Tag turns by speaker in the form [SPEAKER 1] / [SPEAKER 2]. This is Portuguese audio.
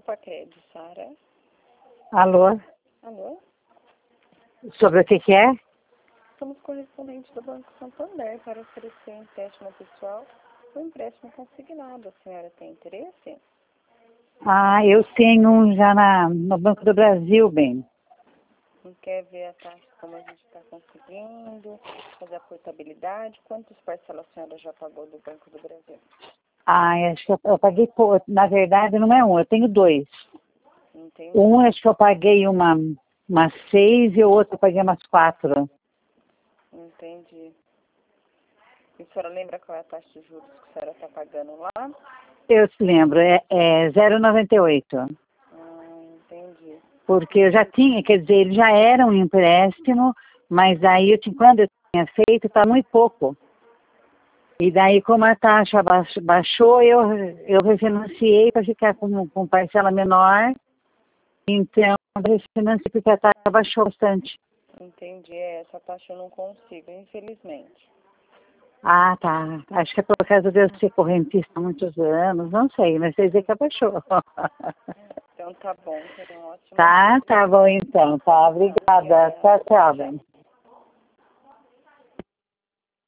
[SPEAKER 1] Pacred, Sara.
[SPEAKER 2] Alô?
[SPEAKER 1] Alô?
[SPEAKER 2] Sobre o que é?
[SPEAKER 1] Somos correspondentes do Banco Santander para oferecer um empréstimo pessoal ou empréstimo consignado. A senhora tem interesse?
[SPEAKER 2] Ah, eu tenho um já no Banco do Brasil, bem.
[SPEAKER 1] Não quer ver a taxa como a gente está conseguindo, fazer a portabilidade? Quantas parcelas a senhora já pagou do Banco do Brasil?
[SPEAKER 2] Ah, acho que eu paguei, na verdade não é um, eu tenho dois.
[SPEAKER 1] Entendi.
[SPEAKER 2] Um acho que eu paguei umas 6 e o outro eu paguei umas 4.
[SPEAKER 1] Entendi. E a senhora lembra qual é a taxa de juros que a senhora está pagando lá?
[SPEAKER 2] Eu se lembro, é 0,98.
[SPEAKER 1] Entendi.
[SPEAKER 2] Porque eu já tinha, quer dizer, ele já era um empréstimo, mas aí quando eu tinha feito, está muito pouco. E daí, como a taxa baixou, eu refinanciei para ficar com parcela menor. Então, eu refinanciei porque a taxa baixou bastante.
[SPEAKER 1] Entendi. Essa taxa eu não consigo, infelizmente.
[SPEAKER 2] Ah, tá. Acho que é por causa de eu ser correntista há muitos anos, não sei, mas sei dizer que abaixou.
[SPEAKER 1] Então tá bom, tenha um ótimo dia.
[SPEAKER 2] Tá bom então. Tá, obrigada. Tchau, tchau, bem.